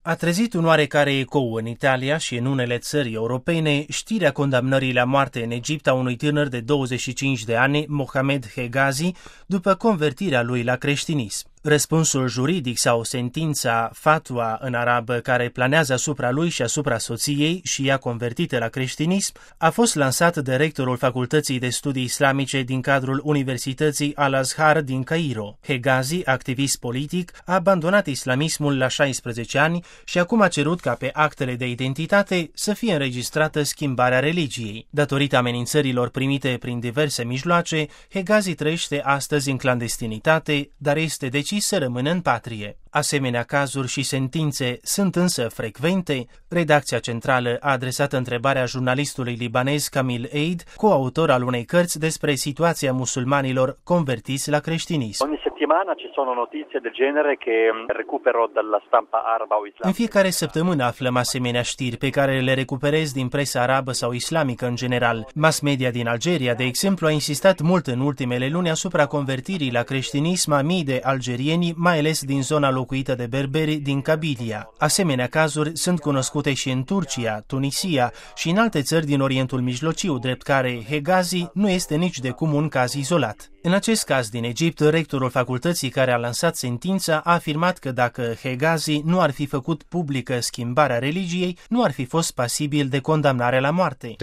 A trezit un oarecare ecou în Italia și în unele țări europene știrea condamnării la moarte în Egipt a unui tânăr de 25 de ani, Mohamed Hegazi, după convertirea lui la creștinism. Răspunsul juridic sau sentința fatwa în arabă care planează asupra lui și asupra soției și ea convertită la creștinism a fost lansat de rectorul Facultății de Studii Islamice din cadrul Universității Al-Azhar din Cairo. Hegazi, activist politic, a abandonat islamismul la 16 ani și acum a cerut ca pe actele de identitate să fie înregistrată schimbarea religiei. Datorită amenințărilor primite prin diverse mijloace, Hegazi trăiește astăzi în clandestinitate, dar este decis să rămână în patrie. Asemenea cazuri și sentințe sunt însă frecvente. Redacția centrală a adresat întrebarea jurnalistului libanez Kamil Eid, coautor al unei cărți despre situația musulmanilor convertiți la creștinism. Ogni settimana ci sono notizie del genere che recupero dalla stampa araba o islamica. În fiecare săptămână aflăm asemenea știri pe care le recuperez din presa arabă sau islamică în general. Mass media din Algeria, de exemplu, a insistat mult în ultimele luni asupra convertirii la creștinism a mii de algerieni, mai ales din zona locuită de berberi din Kabilia. Asemenea cazuri sunt cunoscute și în Turcia, Tunisia și în alte țări din Orientul Mijlociu, drept care Hegazi nu este nici de cum un caz izolat. În acest caz din Egipt, rectorul facultății care a lansat sentința a afirmat că dacă Hegazi nu ar fi făcut publică schimbarea religiei, nu ar fi fost pasibil de condamnare la moarte.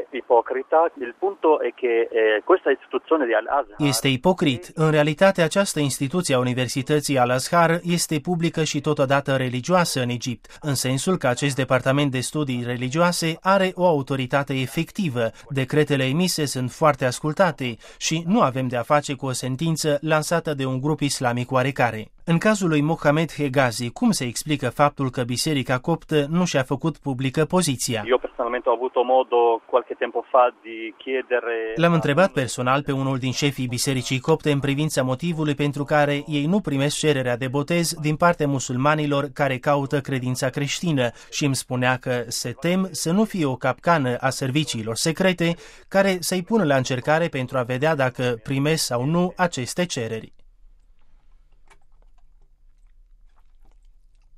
Este ipocrit. În realitate, această instituție a Universității Al-Azhar este publică și totodată religioasă în Egipt, în sensul că acest departament de studii religioase are o autoritate efectivă. Decretele emise sunt foarte ascultate și nu avem de a face cu o sentință lansată de un grup islamic oarecare. În cazul lui Mohamed Hegazi, cum se explică faptul că Biserica Coptă nu și-a făcut publică poziția? Eu personalmente ho avuto modo qualche tempo fa di chiedere. L-am întrebat personal pe unul din șefii Bisericii Copte în privința motivului pentru care ei nu primesc cererea de botez din partea musulmanilor care caută credința creștină și îmi spunea că se tem să nu fie o capcană a serviciilor secrete care să-i pună la încercare pentru a vedea dacă primesc sau nu aceste cereri.